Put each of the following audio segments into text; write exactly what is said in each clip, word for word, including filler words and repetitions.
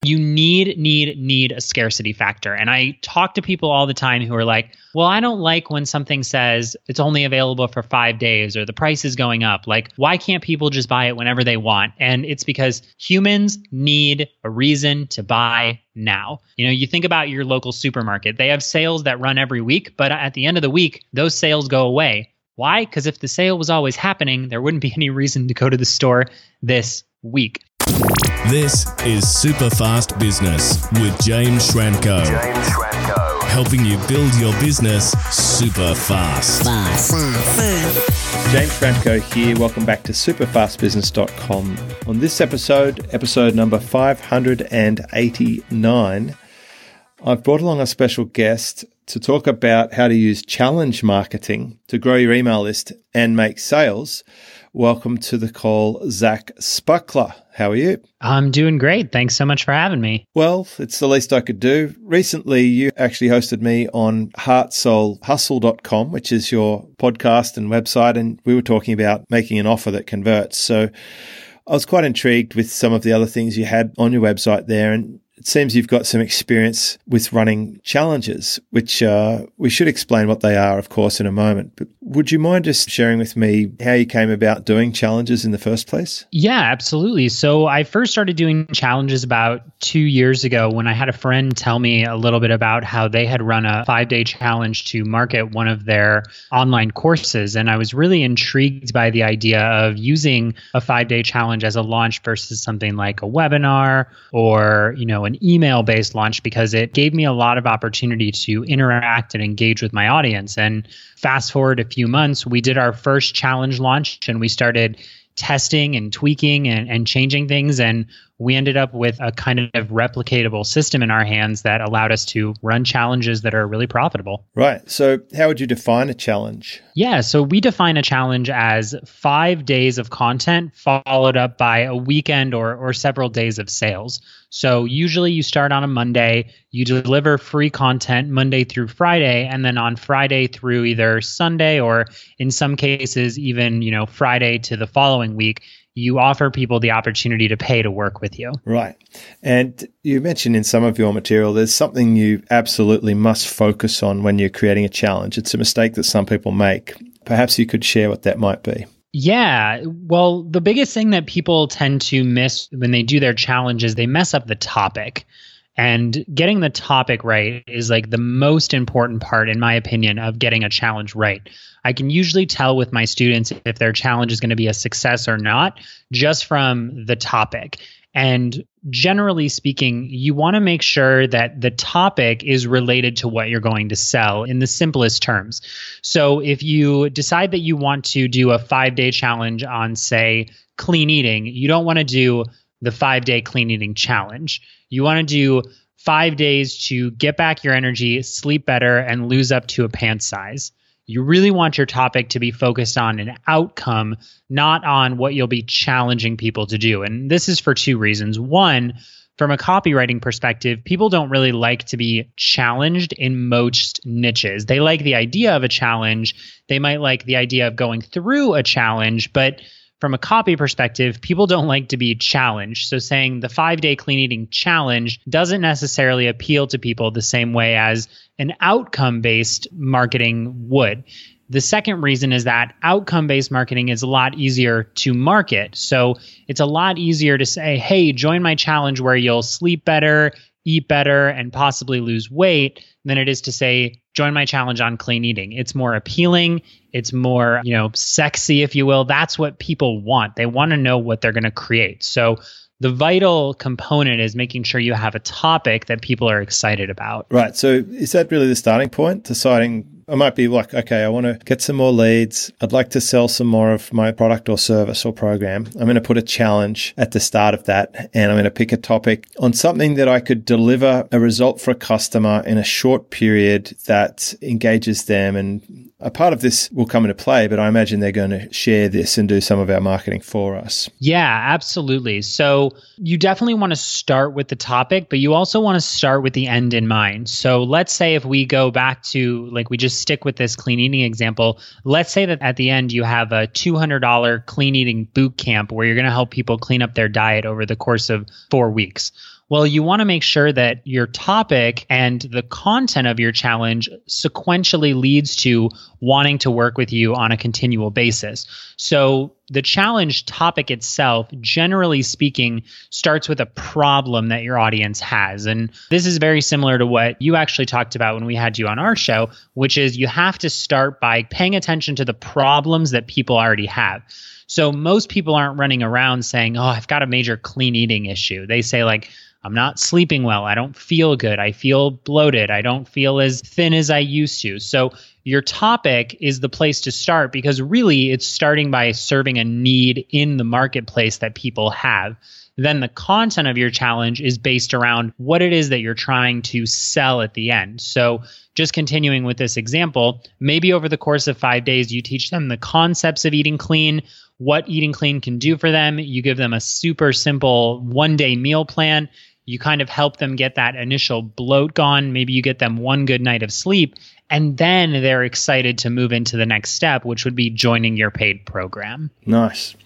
You need, need, need a scarcity factor. And I talk to people all the time who are like, well, I don't like when something says it's only available for five days or the price is going up. Like, why can't people just buy it whenever they want? And it's because humans need a reason to buy now. You know, you think about your local supermarket. They have sales that run every week, but at the end of the week, those sales go away. Why? Because if the sale was always happening, there wouldn't be any reason to go to the store this week. This is Super Fast Business with James Schramko. James Schramko. Helping you build your business super fast. Fast. James Schramko here. Welcome back to super fast business dot com. On this episode, episode number five hundred eighty-nine, I've brought along a special guest to talk about how to use challenge marketing to grow your email list and make sales. Welcome to the call, Zach Spuckler. How are you? I'm doing great. Thanks so much for having me. Well, it's the least I could do. Recently, you actually hosted me on heart soul hustle dot com, which is your podcast and website, and we were talking about making an offer that converts. So I was quite intrigued with some of the other things you had on your website there, and it seems you've got some experience with running challenges, which uh, we should explain what they are, of course, in a moment. But would you mind just sharing with me how you came about doing challenges in the first place? Yeah, absolutely. So I first started doing challenges about two years ago when I had a friend tell me a little bit about how they had run a five-day challenge to market one of their online courses. And I was really intrigued by the idea of using a five-day challenge as a launch versus something like a webinar or, you know, an email-based launch, because it gave me a lot of opportunity to interact and engage with my audience. And fast forward a few months, we did our first challenge launch and we started testing and tweaking and, and changing things. And we ended up with a kind of replicatable system in our hands that allowed us to run challenges that are really profitable. Right. So how would you define a challenge? Yeah. So we define a challenge as five days of content followed up by a weekend or, or several days of sales. So usually you start on a Monday, you deliver free content Monday through Friday, and then on Friday through either Sunday or in some cases even, you know, Friday to the following week, you offer people the opportunity to pay to work with you. Right. And you mentioned in some of your material, there's something you absolutely must focus on when you're creating a challenge. It's a mistake that some people make. Perhaps you could share what that might be. Yeah. Well, the biggest thing that people tend to miss when they do their challenges, they mess up the topic. And getting the topic right is like the most important part, in my opinion, of getting a challenge right. I can usually tell with my students if their challenge is going to be a success or not, just from the topic. And generally speaking, you want to make sure that the topic is related to what you're going to sell in the simplest terms. So if you decide that you want to do a five-day challenge on, say, clean eating, you don't want to do the five-day clean eating challenge. You want to do five days to get back your energy, sleep better, and lose up to a pant size. You really want your topic to be focused on an outcome, not on what you'll be challenging people to do. And this is for two reasons. One, from a copywriting perspective, people don't really like to be challenged in most niches. They like the idea of a challenge. They might like the idea of going through a challenge, but from a copy perspective, people don't like to be challenged. So saying the five-day clean eating challenge doesn't necessarily appeal to people the same way as an outcome-based marketing would. The second reason is that outcome-based marketing is a lot easier to market. So it's a lot easier to say, hey, join my challenge where you'll sleep better, eat better, and possibly lose weight than it is to say, join my challenge on clean eating. It's more appealing. It's more, you know, sexy, if you will. That's what people want. They want to know what they're going to create. So the vital component is making sure you have a topic that people are excited about. Right. So is that really the starting point? Deciding, I might be like, okay, I want to get some more leads. I'd like to sell some more of my product or service or program. I'm going to put a challenge at the start of that, and I'm going to pick a topic on something that I could deliver a result for a customer in a short period that engages them. And a part of this will come into play, but I imagine they're going to share this and do some of our marketing for us. Yeah, absolutely. So you definitely want to start with the topic, but you also want to start with the end in mind. So let's say if we go back to, like, we just stick with this clean eating example. Let's say that at the end you have a two hundred dollars clean eating boot camp where you're going to help people clean up their diet over the course of four weeks. Well, you want to make sure that your topic and the content of your challenge sequentially leads to wanting to work with you on a continual basis. So the challenge topic itself, generally speaking, starts with a problem that your audience has. And this is very similar to what you actually talked about when we had you on our show, which is you have to start by paying attention to the problems that people already have. So most people aren't running around saying, oh, I've got a major clean eating issue. They say like, I'm not sleeping well. I don't feel good. I feel bloated. I don't feel as thin as I used to. So your topic is the place to start because really it's starting by serving a need in the marketplace that people have. Then the content of your challenge is based around what it is that you're trying to sell at the end. So just continuing with this example, maybe over the course of five days, you teach them the concepts of eating clean, what eating clean can do for them. You give them a super simple one-day meal plan. You kind of help them get that initial bloat gone. Maybe you get them one good night of sleep, and then they're excited to move into the next step, which would be joining your paid program. Nice.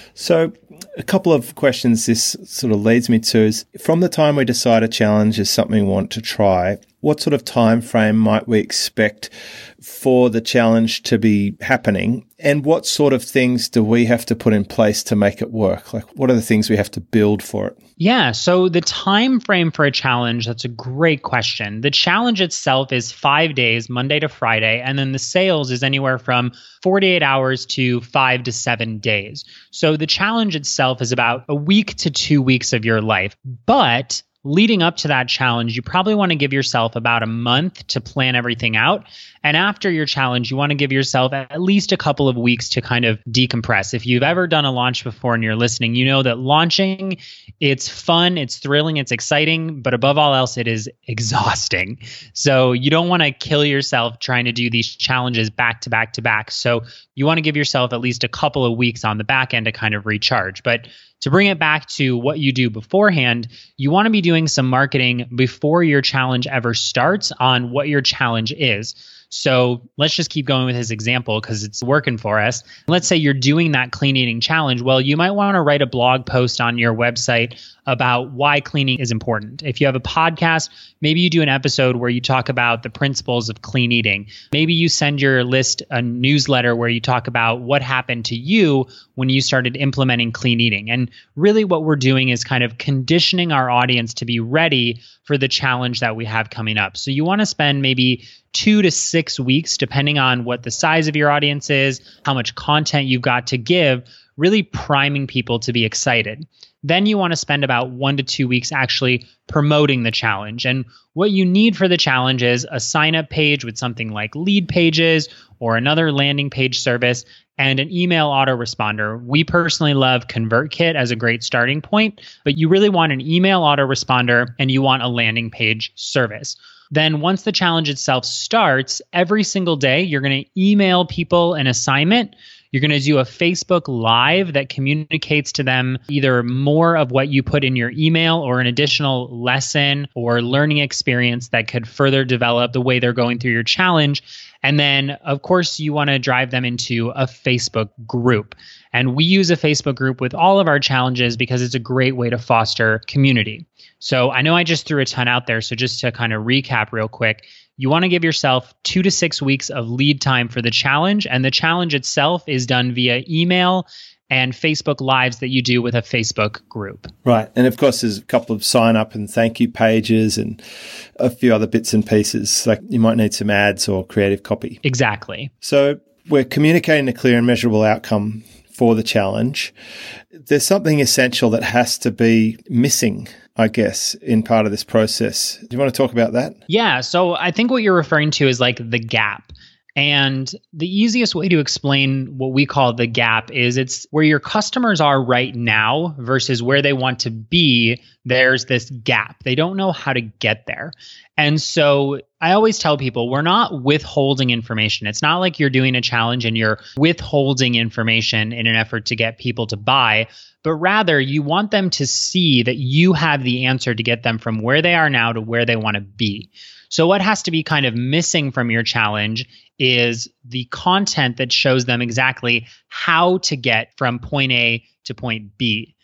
So a couple of questions this sort of leads me to is, from the time we decide a challenge is something we want to try, what sort of time frame might we expect for the challenge to be happening? And what sort of things do we have to put in place to make it work? Like, what are the things we have to build for it? Yeah, so the time frame for a challenge, that's a great question. The challenge itself is five days, Monday to Friday, and then the sales is anywhere from forty-eight hours to five to seven days. So the challenge itself is about a week to two weeks of your life. But leading up to that challenge, you probably want to give yourself about a month to plan everything out. And after your challenge, you want to give yourself at least a couple of weeks to kind of decompress. If you've ever done a launch before and you're listening, you know that launching, it's fun, it's thrilling, it's exciting, but above all else, it is exhausting. So you don't want to kill yourself trying to do these challenges back to back to back. So you want to give yourself at least a couple of weeks on the back end to kind of recharge. But to bring it back to what you do beforehand, you want to be doing some marketing before your challenge ever starts on what your challenge is. So let's just keep going with his example because it's working for us. Let's say you're doing that clean eating challenge. Well, you might want to write a blog post on your website about why cleaning is important. If you have a podcast, maybe you do an episode where you talk about the principles of clean eating. Maybe you send your list a newsletter where you talk about what happened to you when you started implementing clean eating. And really what we're doing is kind of conditioning our audience to be ready for the challenge that we have coming up. So you want to spend maybe two to six weeks, depending on what the size of your audience is, how much content you've got to give, really priming people to be excited. Then you want to spend about one to two weeks actually promoting the challenge. And what you need for the challenge is a sign-up page with something like lead pages or another landing page service and an email autoresponder. We personally love ConvertKit as a great starting point, but you really want an email autoresponder and you want a landing page service. Then once the challenge itself starts, every single day, you're going to email people an assignment. You're going to do a Facebook Live that communicates to them either more of what you put in your email or an additional lesson or learning experience that could further develop the way they're going through your challenge. And then, of course, you want to drive them into a Facebook group. And we use a Facebook group with all of our challenges because it's a great way to foster community. So I know I just threw a ton out there. So just to kind of recap real quick, you want to give yourself two to six weeks of lead time for the challenge. And the challenge itself is done via email and Facebook Lives that you do with a Facebook group. Right. And of course, there's a couple of sign up and thank you pages and a few other bits and pieces. Like you might need some ads or creative copy. Exactly. So we're communicating a clear and measurable outcome for the challenge. There's something essential that has to be missing, I guess, in part of this process. Do you want to talk about that? Yeah. So I think what you're referring to is like the gap. And the easiest way to explain what we call the gap is it's where your customers are right now versus where they want to be. There's this gap. They don't know how to get there. And so I always tell people we're not withholding information. It's not like you're doing a challenge and you're withholding information in an effort to get people to buy, but rather you want them to see that you have the answer to get them from where they are now to where they want to be. So what has to be kind of missing from your challenge is the content that shows them exactly how to get from point A to point B.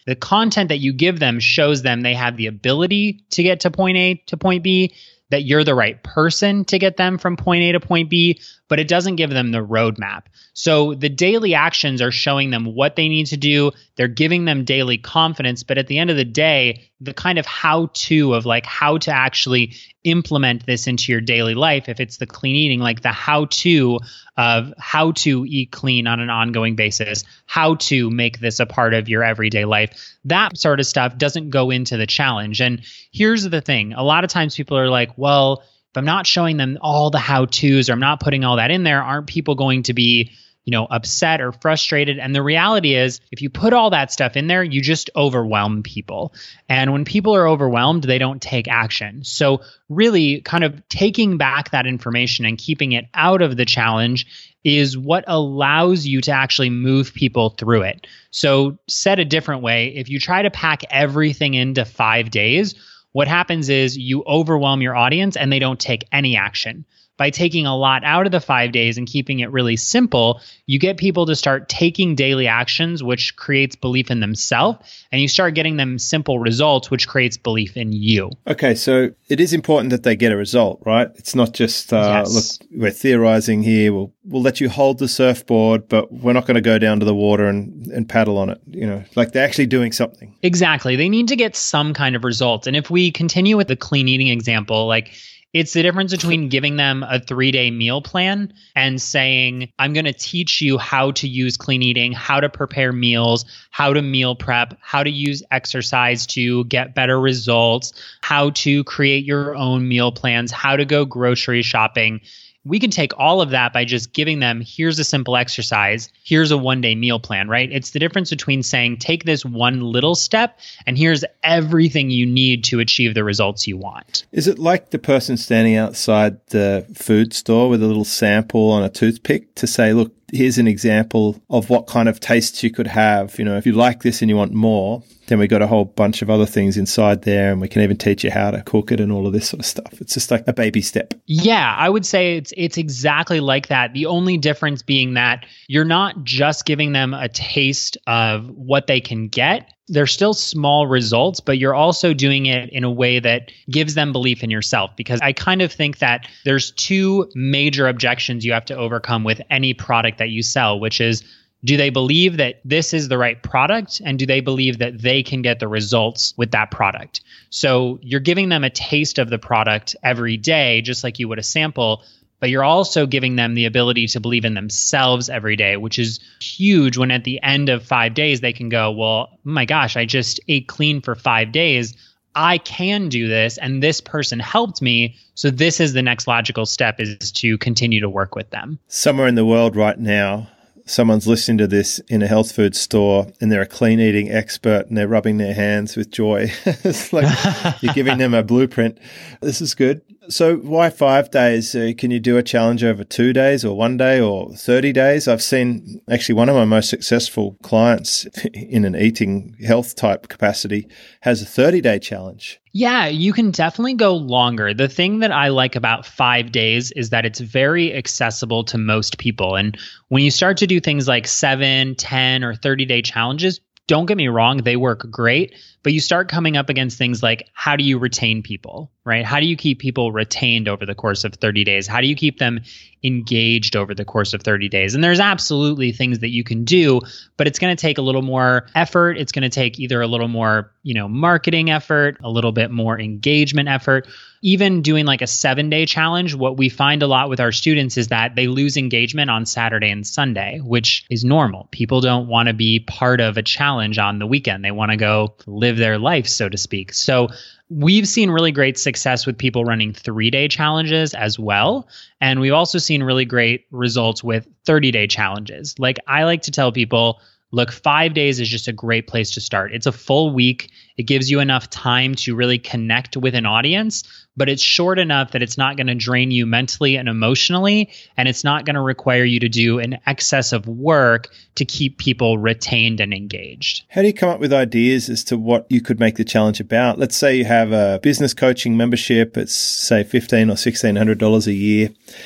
The content that you give them shows them they have the ability to get to point A to point B, that you're the right person to get them from point A to point B, but it doesn't give them the roadmap. So the daily actions are showing them what they need to do. They're giving them daily confidence, but at the end of the day, the kind of how-to of like how to actually implement this into your daily life, if it's the clean eating, like the how-to of how to eat clean on an ongoing basis, how to make this a part of your everyday life, that sort of stuff doesn't go into the challenge. And here's the thing. A lot of times people are like, well, if I'm not showing them all the how-tos or I'm not putting all that in there, aren't people going to be, you know, upset or frustrated? And the reality is, if you put all that stuff in there, you just overwhelm people. And when people are overwhelmed, they don't take action. So really kind of taking back that information and keeping it out of the challenge is what allows you to actually move people through it. So said a different way, if you try to pack everything into five days, what happens is you overwhelm your audience and they don't take any action. By taking a lot out of the five days and keeping it really simple, you get people to start taking daily actions, which creates belief in themselves, and you start getting them simple results, which creates belief in you. Okay, so it is important that they get a result, right? It's not just, uh, yes. look, we're theorizing here. We'll, we'll let you hold the surfboard, but we're not going to go down to the water and, and paddle on it. You know, like they're actually doing something. Exactly. They need to get some kind of results. And if we continue with the clean eating example, like, it's the difference between giving them a three-day meal plan and saying, I'm going to teach you how to use clean eating, how to prepare meals, how to meal prep, how to use exercise to get better results, how to create your own meal plans, how to go grocery shopping. We can take all of that by just giving them, here's a simple exercise, here's a one-day meal plan, right? It's the difference between saying, take this one little step, and here's everything you need to achieve the results you want. Is it like the person standing outside the food store with a little sample on a toothpick to say, look, here's an example of what kind of tastes you could have. You know, if you like this and you want more, then we got a whole bunch of other things inside there, and we can even teach you how to cook it and all of this sort of stuff. It's just like a baby step. Yeah, I would say it's it's exactly like that. The only difference being that you're not just giving them a taste of what they can get. They're still small results, but you're also doing it in a way that gives them belief in yourself. Because I kind of think that there's two major objections you have to overcome with any product that you sell, which is, do they believe that this is the right product? And do they believe that they can get the results with that product? So you're giving them a taste of the product every day, just like you would a sample, but you're also giving them the ability to believe in themselves every day, which is huge when at the end of five days, they can go, well, oh my gosh, I just ate clean for five days. I can do this, and this person helped me. So this is the next logical step, is to continue to work with them. Somewhere in the world right now, someone's listening to this in a health food store and they're a clean eating expert and they're rubbing their hands with joy. It's like you're giving them a blueprint. This is good. So why five days? Uh, can you do a challenge over two days or one day or thirty days? I've seen actually one of my most successful clients in an eating health type capacity has a thirty day challenge. Yeah, you can definitely go longer. The thing that I like about five days is that it's very accessible to most people. And when you start to do things like seven, ten, or thirty day challenges, don't get me wrong, they work great, but you start coming up against things like, how do you retain people, right? How do you keep people retained over the course of thirty days? How do you keep them engaged over the course of thirty days? And there's absolutely things that you can do, but it's going to take a little more effort. It's going to take either a little more, you know, marketing effort, a little bit more engagement effort. Even doing like a seven day challenge, what we find a lot with our students is that they lose engagement on Saturday and Sunday, which is normal. People don't want to be part of a challenge on the weekend. They want to go live their life, so to speak. So we've seen really great success with people running three day challenges as well. And we've also seen really great results with thirty day challenges. Like I like to tell people, look, five days is just a great place to start. It's a full week. It gives you enough time to really connect with an audience, but it's short enough that it's not going to drain you mentally and emotionally, and it's not going to require you to do an excess of work to keep people retained and engaged. How do you come up with ideas as to what you could make the challenge about? Let's say you have a business coaching membership. It's say fifteen hundred dollars or sixteen hundred dollars a year.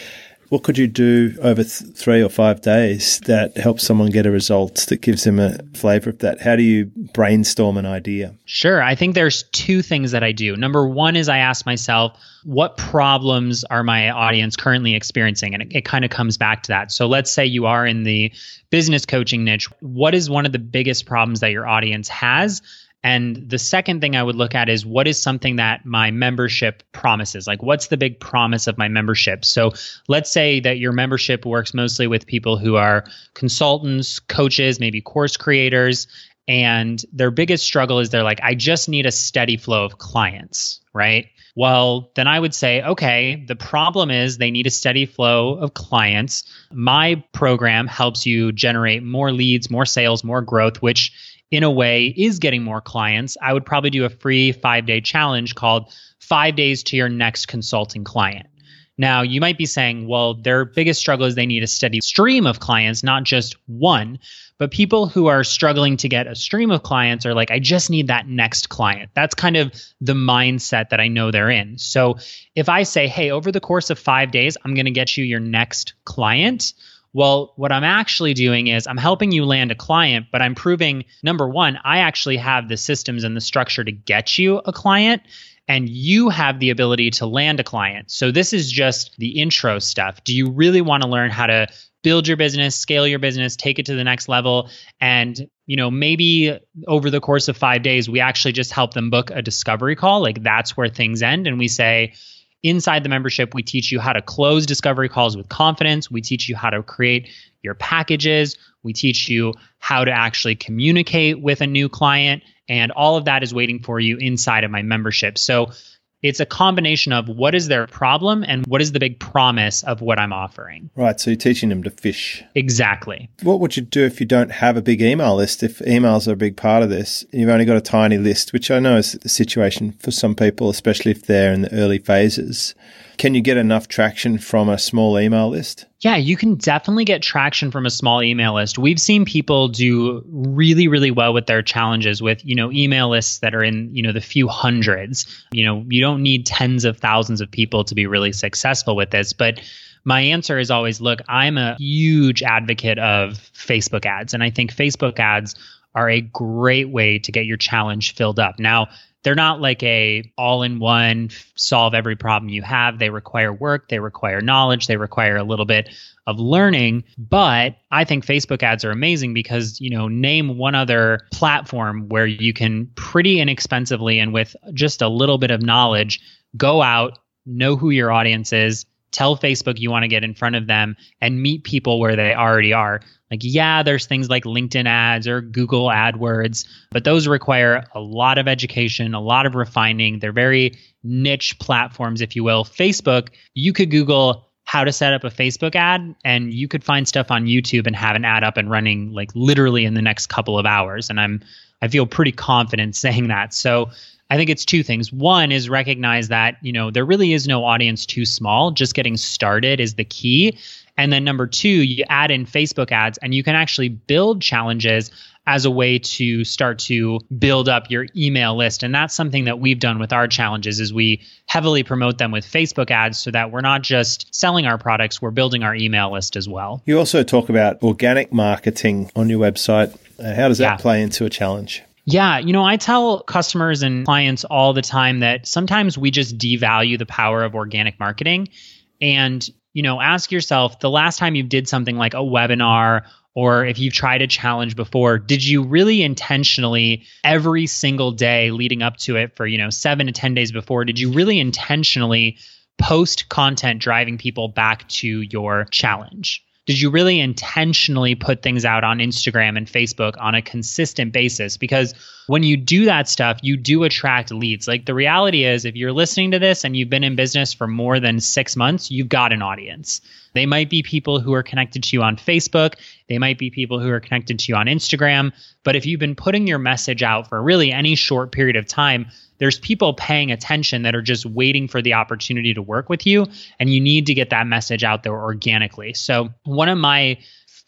What could you do over th- three or five days that helps someone get a result that gives them a flavor of that? How do you brainstorm an idea? Sure. I think there's two things that I do. Number one is I ask myself, what problems are my audience currently experiencing? And it, it kind of comes back to that. So let's say you are in the business coaching niche. What is one of the biggest problems that your audience has? And the second thing I would look at is what is something that my membership promises? Like, what's the big promise of my membership? So let's say that your membership works mostly with people who are consultants, coaches, maybe course creators, and their biggest struggle is they're like, I just need a steady flow of clients, right? Well, then I would say, okay, the problem is they need a steady flow of clients. My program helps you generate more leads, more sales, more growth, which in a way is getting more clients. I would probably do a free five-day challenge called Five Days to Your Next Consulting Client. Now, you might be saying, well, their biggest struggle is they need a steady stream of clients, not just one. But people who are struggling to get a stream of clients are like, I just need that next client. That's kind of the mindset that I know they're in. So if I say, hey, over the course of five days, I'm going to get you your next client. Well, what I'm actually doing is I'm helping you land a client, but I'm proving, number one, I actually have the systems and the structure to get you a client, and you have the ability to land a client. So this is just the intro stuff. Do you really want to learn how to build your business, scale your business, take it to the next level? And, you know, maybe over the course of five days, we actually just help them book a discovery call. Like, that's where things end. And we say, inside the membership, we teach you how to close discovery calls with confidence. We teach you how to create your packages. We teach you how to actually communicate with a new client. And all of that is waiting for you inside of my membership. So it's a combination of what is their problem and what is the big promise of what I'm offering. Right. So you're teaching them to fish. Exactly. What would you do if you don't have a big email list? If emails are a big part of this, and you've only got a tiny list, which I know is the situation for some people, especially if they're in the early phases. Can you get enough traction from a small email list? Yeah, you can definitely get traction from a small email list. We've seen people do really, really well with their challenges with, you know, email lists that are in, you know, the few hundreds. You know, you don't need tens of thousands of people to be really successful with this. But my answer is always, look, I'm a huge advocate of Facebook ads. And I think Facebook ads are a great way to get your challenge filled up. Now, they're not like a all-in-one solve every problem you have. They require work, they require knowledge, they require a little bit of learning. But I think Facebook ads are amazing because, you know, name one other platform where you can pretty inexpensively and with just a little bit of knowledge, go out, know who your audience is, tell Facebook you want to get in front of them and meet people where they already are. Like, yeah, there's things like LinkedIn ads or Google AdWords, but those require a lot of education, a lot of refining. They're very niche platforms, if you will. Facebook, you could Google how to set up a Facebook ad and you could find stuff on YouTube and have an ad up and running like literally in the next couple of hours. And I'm, I feel pretty confident saying that. So I think it's two things. One is recognize that, you know, there really is no audience too small. Just getting started is the key. And then number two, you add in Facebook ads and you can actually build challenges as a way to start to build up your email list. And that's something that we've done with our challenges is we heavily promote them with Facebook ads so that we're not just selling our products, we're building our email list as well. You also talk about organic marketing on your website. Uh, how does that Yeah. play into a challenge? Yeah, you know, I tell customers and clients all the time that sometimes we just devalue the power of organic marketing. And, you know, ask yourself the last time you did something like a webinar, or if you've tried a challenge before, did you really intentionally every single day leading up to it for, you know, seven to ten days before, did you really intentionally post content driving people back to your challenge? Did you really intentionally put things out on Instagram and Facebook on a consistent basis? Because when you do that stuff, you do attract leads. Like the reality is, if you're listening to this and you've been in business for more than six months, you've got an audience. They might be people who are connected to you on Facebook. They might be people who are connected to you on Instagram. But if you've been putting your message out for really any short period of time, there's people paying attention that are just waiting for the opportunity to work with you. And you need to get that message out there organically. So one of my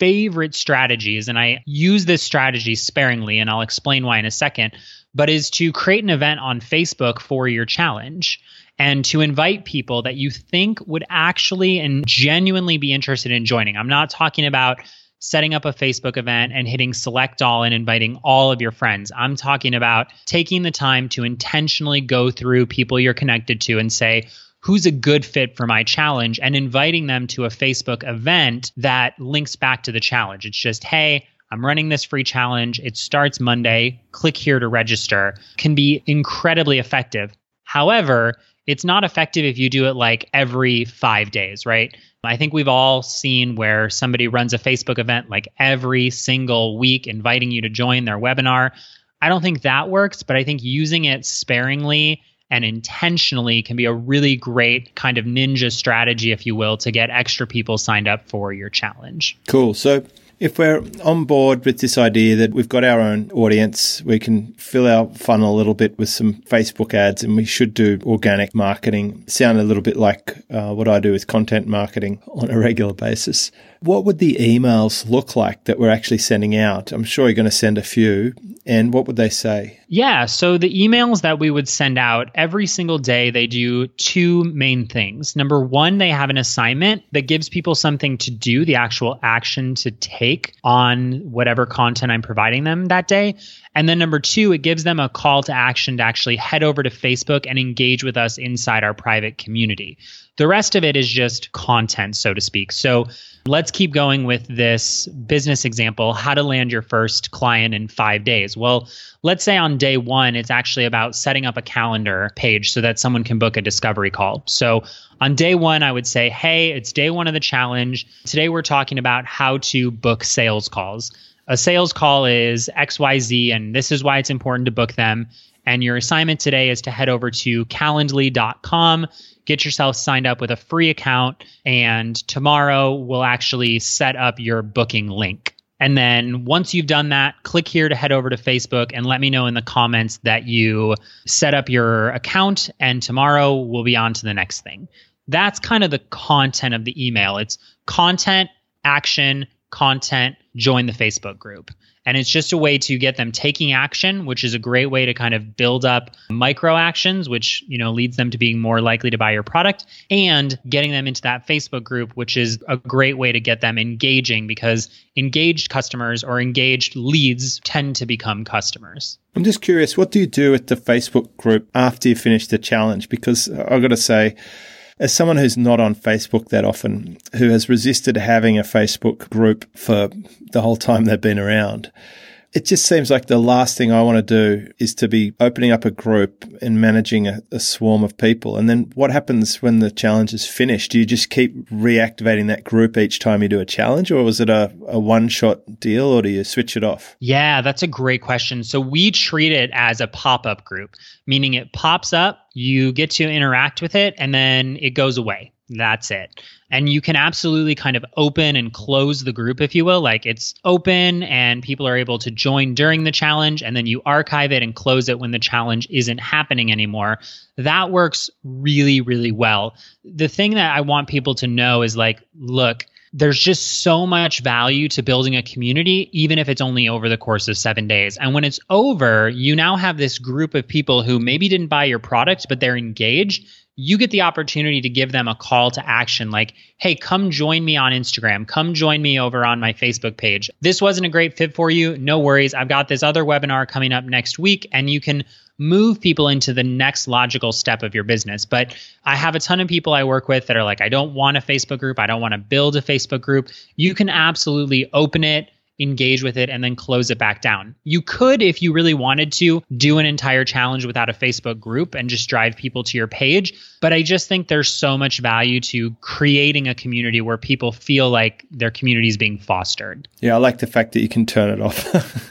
favorite strategies, and I use this strategy sparingly, and I'll explain why in a second, but is to create an event on Facebook for your challenge and to invite people that you think would actually and genuinely be interested in joining. I'm not talking about setting up a Facebook event and hitting select all and inviting all of your friends. I'm talking about taking the time to intentionally go through people you're connected to and say, who's a good fit for my challenge, and inviting them to a Facebook event that links back to the challenge. It's just, hey, I'm running this free challenge. It starts Monday. Click here to register. Can be incredibly effective. However, it's not effective if you do it like every five days, right? I think we've all seen where somebody runs a Facebook event like every single week, inviting you to join their webinar. I don't think that works, but I think using it sparingly and intentionally can be a really great kind of ninja strategy, if you will, to get extra people signed up for your challenge. Cool. So if we're on board with this idea that we've got our own audience, we can fill our funnel a little bit with some Facebook ads, and we should do organic marketing. Sound a little bit like uh, what I do with content marketing on a regular basis. What would the emails look like that we're actually sending out? I'm sure you're going to send a few. And what would they say? Yeah, so the emails that we would send out every single day, they do two main things. Number one, they have an assignment that gives people something to do, the actual action to take on whatever content I'm providing them that day. And then number two, it gives them a call to action to actually head over to Facebook and engage with us inside our private community. The rest of it is just content, so to speak. So let's keep going with this business example, how to land your first client in five days. Well, let's say on day one, it's actually about setting up a calendar page so that someone can book a discovery call. So on day one, I would say, hey, it's day one of the challenge. Today, we're talking about how to book sales calls. A sales call is X Y Z, and this is why it's important to book them. And your assignment today is to head over to calendly dot com, get yourself signed up with a free account, and tomorrow we'll actually set up your booking link. And then once you've done that, click here to head over to Facebook and let me know in the comments that you set up your account, and tomorrow we'll be on to the next thing. That's kind of the content of the email. It's content, action, content, join the Facebook group. And it's just a way to get them taking action, which is a great way to kind of build up micro actions, which, you know, leads them to being more likely to buy your product, and getting them into that Facebook group, which is a great way to get them engaging, because engaged customers or engaged leads tend to become customers. I'm just curious, what do you do with the Facebook group after you finish the challenge? Because I've got to say, as someone who's not on Facebook that often, who has resisted having a Facebook group for the whole time they've been around, it just seems like the last thing I want to do is to be opening up a group and managing a, a swarm of people. And then what happens when the challenge is finished? Do you just keep reactivating that group each time you do a challenge, or was it a, a one-shot deal, or do you switch it off? Yeah, that's a great question. So we treat it as a pop-up group, meaning it pops up, you get to interact with it, and then it goes away. That's it. And you can absolutely kind of open and close the group, if you will. Like, it's open and people are able to join during the challenge, and then you archive it and close it when the challenge isn't happening anymore. That works really, really well. The thing that I want people to know is, like, look, there's just so much value to building a community, even if it's only over the course of seven days. And when it's over, you now have this group of people who maybe didn't buy your product, but they're engaged. You get the opportunity to give them a call to action, like, hey, come join me on Instagram. Come join me over on my Facebook page. This wasn't a great fit for you. No worries. I've got this other webinar coming up next week, and you can move people into the next logical step of your business. But I have a ton of people I work with that are like, I don't want a Facebook group. I don't want to build a Facebook group. You can absolutely open it, engage with it, and then close it back down. You could, if you really wanted to, do an entire challenge without a Facebook group and just drive people to your page. But I just think there's so much value to creating a community where people feel like their community is being fostered. Yeah, I like the fact that you can turn it off.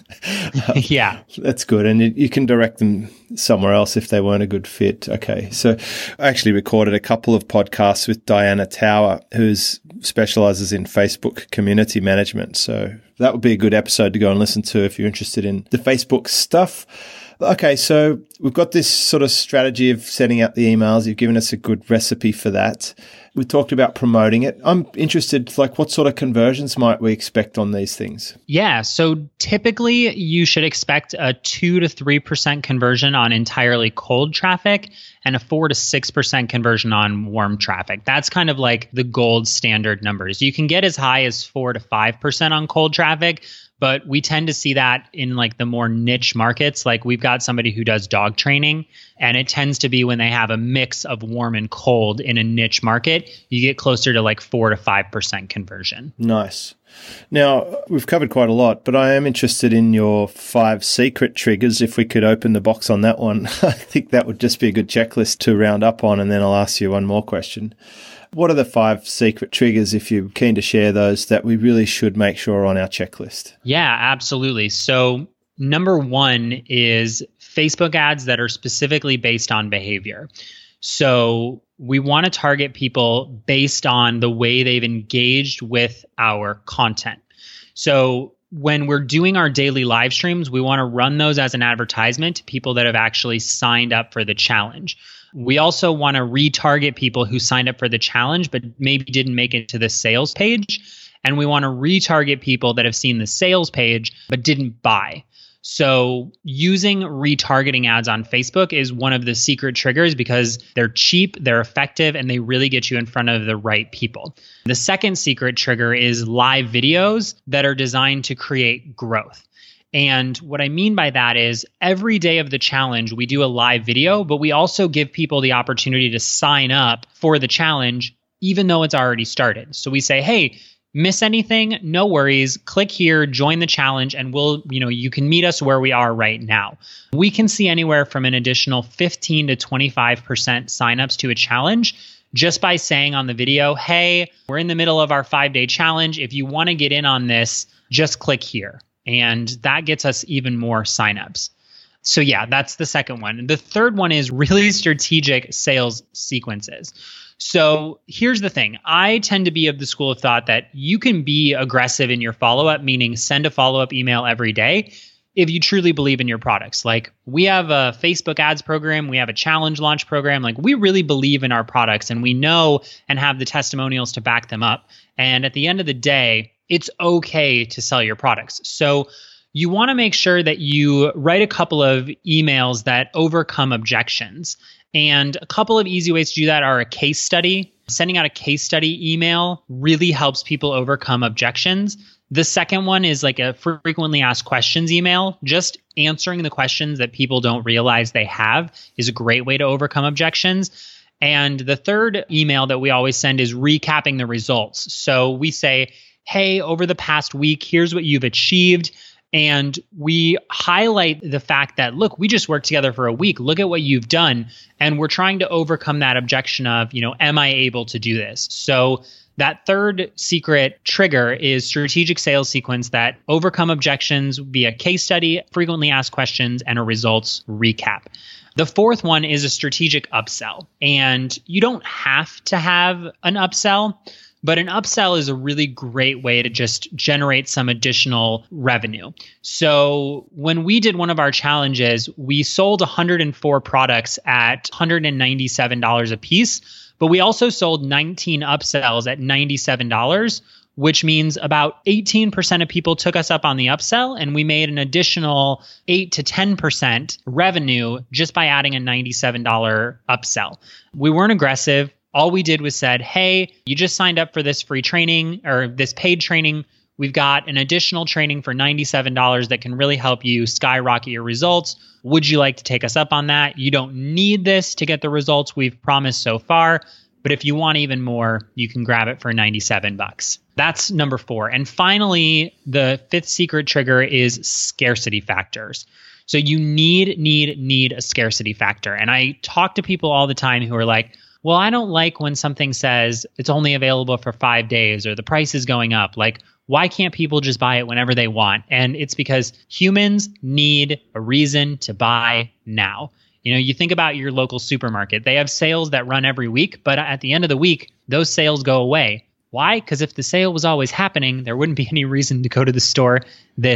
Yeah. That's good. And you, you can direct them somewhere else if they weren't a good fit. Okay. So I actually recorded a couple of podcasts with Diana Tower, who specializes in Facebook community management. So that would be a good episode to go and listen to if you're interested in the Facebook stuff. Okay, so we've got this sort of strategy of setting out the emails. You've given us a good recipe for that. We talked about promoting it. I'm interested, like, what sort of conversions might we expect on these things? Yeah, so typically you should expect a two to three percent conversion on entirely cold traffic and a four to six percent conversion on warm traffic. That's kind of like the gold standard numbers. You can get as high as four to five percent on cold traffic, but we tend to see that in like the more niche markets. Like we've got somebody who does dog training, and it tends to be when they have a mix of warm and cold in a niche market, you get closer to like four to five percent conversion. Nice. Now, we've covered quite a lot, but I am interested in your five secret triggers. If we could open the box on that one, I think that would just be a good checklist to round up on, and then I'll ask you one more question. What are the five secret triggers, if you're keen to share those, that we really should make sure are on our checklist? Yeah, absolutely. So number one is Facebook ads that are specifically based on behavior. So we want to target people based on the way they've engaged with our content. So when we're doing our daily live streams, we want to run those as an advertisement to people that have actually signed up for the challenge. We also want to retarget people who signed up for the challenge but maybe didn't make it to the sales page. And we want to retarget people that have seen the sales page but didn't buy. So using retargeting ads on Facebook is one of the secret triggers because they're cheap, they're effective, and they really get you in front of the right people. The second secret trigger is live videos that are designed to create growth. And what I mean by that is every day of the challenge, we do a live video, but we also give people the opportunity to sign up for the challenge, even though it's already started. So we say, hey, miss anything? No worries. Click here, join the challenge, and we'll, you know, you can meet us where we are right now. We can see anywhere from an additional fifteen to twenty-five percent signups to a challenge just by saying on the video, hey, we're in the middle of our five-day challenge. If you want to get in on this, just click here. And that gets us even more signups. So yeah, that's the second one. The third one is really strategic sales sequences. So here's the thing. I tend to be of the school of thought that you can be aggressive in your follow-up, meaning send a follow-up email every day if you truly believe in your products. Like we have a Facebook ads program, we have a challenge launch program. Like we really believe in our products and we know and have the testimonials to back them up. And at the end of the day, it's okay to sell your products. So you want to make sure that you write a couple of emails that overcome objections. And a couple of easy ways to do that are a case study. Sending out a case study email really helps people overcome objections. The second one is like a frequently asked questions email. Just answering the questions that people don't realize they have is a great way to overcome objections. And the third email that we always send is recapping the results. So we say, hey, over the past week, here's what you've achieved. And we highlight the fact that, look, we just worked together for a week. Look at what you've done. And we're trying to overcome that objection of, you know, am I able to do this? So that third secret trigger is strategic sales sequence that overcome objections via case study, frequently asked questions, and a results recap. The fourth one is a strategic upsell. And you don't have to have an upsell, but an upsell is a really great way to just generate some additional revenue. So when we did one of our challenges, we sold one hundred four products at one hundred ninety-seven dollars a piece, but we also sold nineteen upsells at ninety-seven dollars, which means about eighteen percent of people took us up on the upsell, and we made an additional eight to ten percent revenue just by adding a ninety-seven dollars upsell. We weren't aggressive. All we did was said, hey, you just signed up for this free training or this paid training. We've got an additional training for ninety-seven dollars that can really help you skyrocket your results. Would you like to take us up on that? You don't need this to get the results we've promised so far, but if you want even more, you can grab it for ninety-seven bucks. That's number four. And finally, the fifth secret trigger is scarcity factors. So you need, need, need a scarcity factor. And I talk to people all the time who are like, well, I don't like when something says it's only available for five days or the price is going up. Like, why can't people just buy it whenever they want? And it's because humans need a reason to buy now. You know, you think about your local supermarket. They have sales that run every week, but at the end of the week, those sales go away. Why? Because if the sale was always happening, there wouldn't be any reason to go to the store this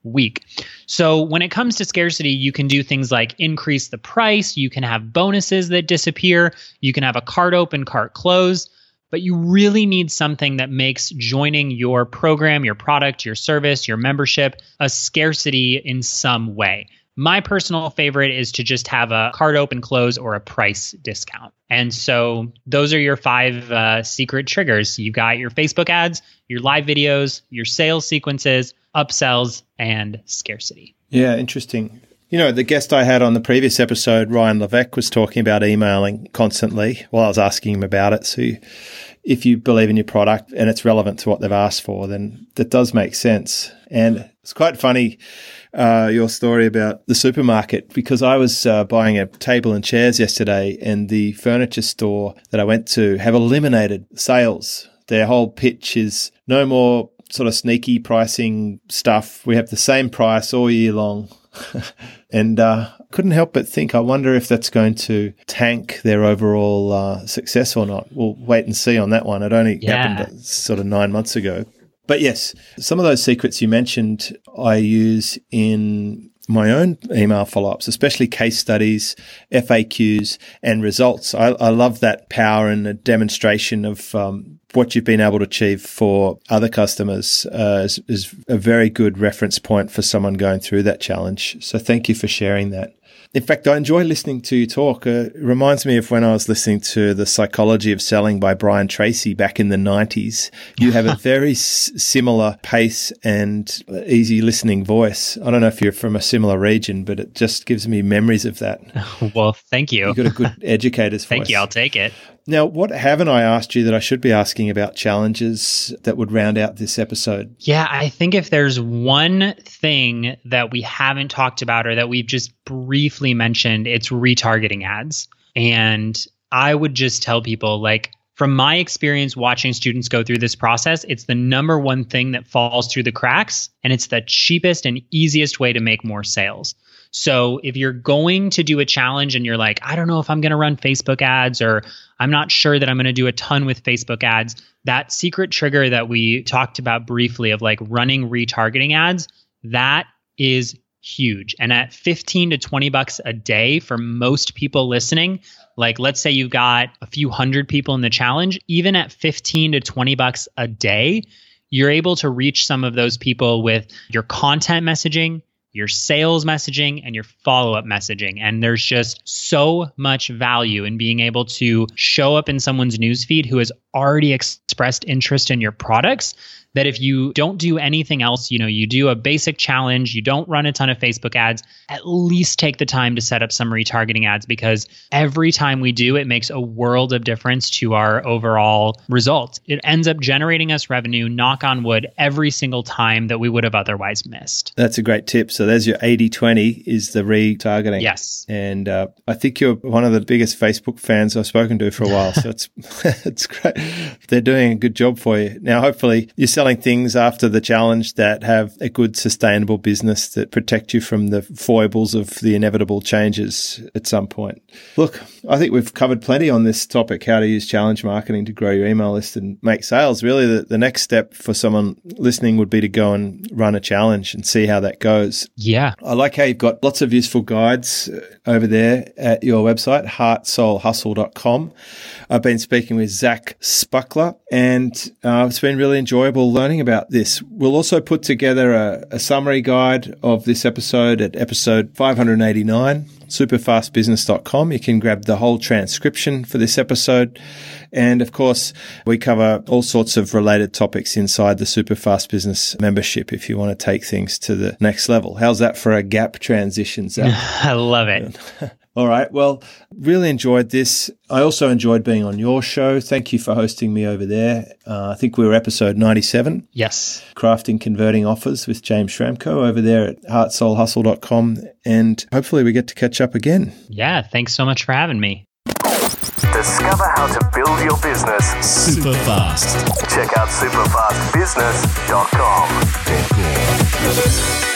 week. So when it comes to scarcity, you can do things like increase the price. You can have bonuses that disappear. You can have a cart open, cart close. But you really need something that makes joining your program, your product, your service, your membership a scarcity in some way. My personal favorite is to just have a cart open, close, or a price discount. And so those are your five uh, secret triggers. You've got your Facebook ads, your live videos, your sales sequences, upsells, and scarcity. Yeah, interesting. You know, the guest I had on the previous episode, Ryan Levesque, was talking about emailing constantly while I was asking him about it. So if you believe in your product and it's relevant to what they've asked for, then that does make sense. And it's quite funny, uh, your story about the supermarket, because I was uh, buying a table and chairs yesterday, and the furniture store that I went to have eliminated sales. Their whole pitch is no more sort of sneaky pricing stuff. We have the same price all year long. And uh, couldn't help but think, I wonder if that's going to tank their overall uh, success or not. We'll wait and see on that one. It only yeah. happened sort of nine months ago. But yes, some of those secrets you mentioned, I use in my own email follow-ups, especially case studies, F A Qs, and results. I, I love that power and the demonstration of um, what you've been able to achieve for other customers uh, is, is a very good reference point for someone going through that challenge. So thank you for sharing that. In fact, I enjoy listening to you talk. Uh, it reminds me of when I was listening to The Psychology of Selling by Brian Tracy back in the nineties. You have a very s- similar pace and easy listening voice. I don't know if you're from a similar region, but it just gives me memories of that. Well, thank you. You've got a good educator's voice. Thank you. I'll take it. Now, what haven't I asked you that I should be asking about challenges that would round out this episode? Yeah, I think if there's one thing that we haven't talked about or that we've just briefly mentioned, it's retargeting ads. And I would just tell people, like, from my experience watching students go through this process, it's the number one thing that falls through the cracks, and it's the cheapest and easiest way to make more sales. So if you're going to do a challenge and you're like, I don't know if I'm going to run Facebook ads, or I'm not sure that I'm going to do a ton with Facebook ads, that secret trigger that we talked about briefly of like running retargeting ads, that is huge. And at fifteen to twenty bucks a day for most people listening, like let's say you've got a few hundred people in the challenge, even at fifteen to twenty bucks a day, you're able to reach some of those people with your content messaging, your sales messaging, and your follow-up messaging. And there's just so much value in being able to show up in someone's newsfeed who has already expressed interest in your products, that if you don't do anything else, you know, you do a basic challenge, you don't run a ton of Facebook ads, at least take the time to set up some retargeting ads, because every time we do, it makes a world of difference to our overall results. It ends up generating us revenue, knock on wood, every single time that we would have otherwise missed. That's a great tip. So there's your eighty twenty is the retargeting. Yes. And uh, I think you're one of the biggest Facebook fans I've spoken to for a while. So it's it's great. They're doing a good job for you. Now, hopefully you're selling things after the challenge that have a good sustainable business that protect you from the foibles of the inevitable changes at some point. Look, I think we've covered plenty on this topic, how to use challenge marketing to grow your email list and make sales. Really, the, the next step for someone listening would be to go and run a challenge and see how that goes. Yeah. I like how you've got lots of useful guides over there at your website, heart soul hustle dot com. I've been speaking with Zach Spuckler, and uh, it's been really enjoyable learning about this. We'll also put together a, a summary guide of this episode at episode five eighty-nine, superfast business dot com. You can grab the whole transcription for this episode. And of course, we cover all sorts of related topics inside the Superfast Business membership if you want to take things to the next level. How's that for a gap transition, Zach? I love it. All right. Well, really enjoyed this. I also enjoyed being on your show. Thank you for hosting me over there. Uh, I think we were episode ninety-seven. Yes. Crafting Converting Offers with James Schramko over there at heart soul hustle dot com. And hopefully we get to catch up again. Yeah. Thanks so much for having me. Discover how to build your business super fast. Check out superfast business dot com.